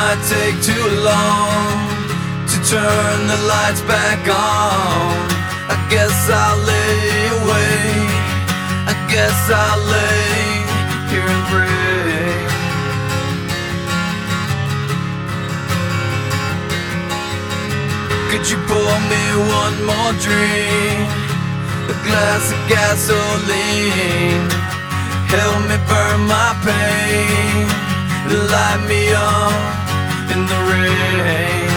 might take too long to turn the lights back on. I guess I'll lay awake, I guess I'll lay here and pray. Could you pour me one more drink, a glass of gasoline? Help me burn my pain, light me up in the rain.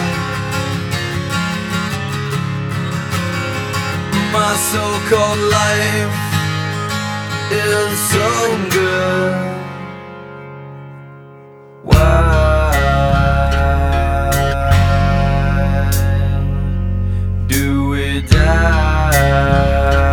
My so-called life is so good. Why do we die?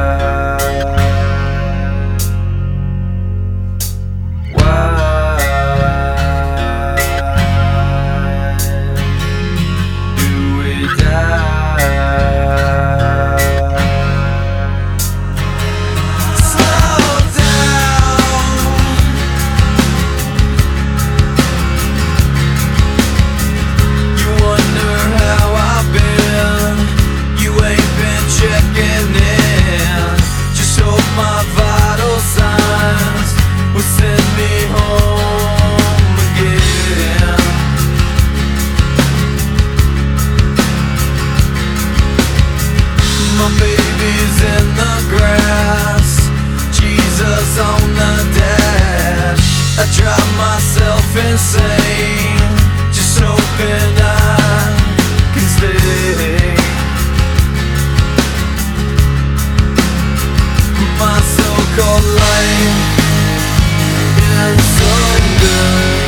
My baby's in the grass, Jesus on the dash. I drive myself insane, just hoping I can stay. My so-called life is so good.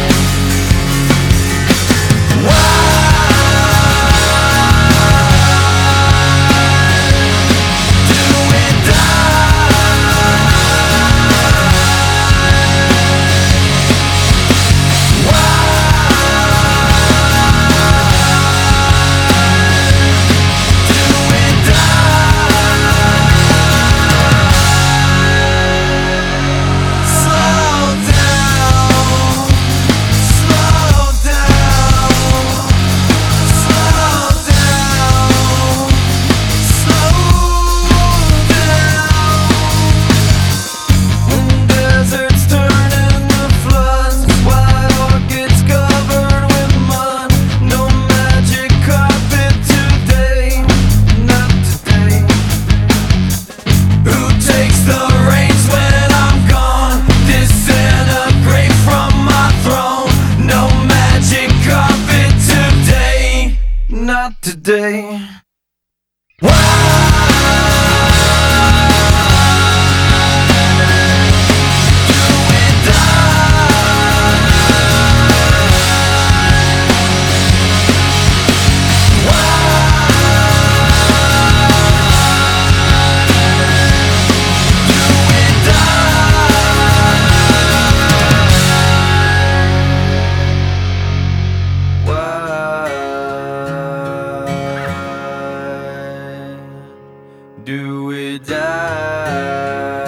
Not today. Do we die?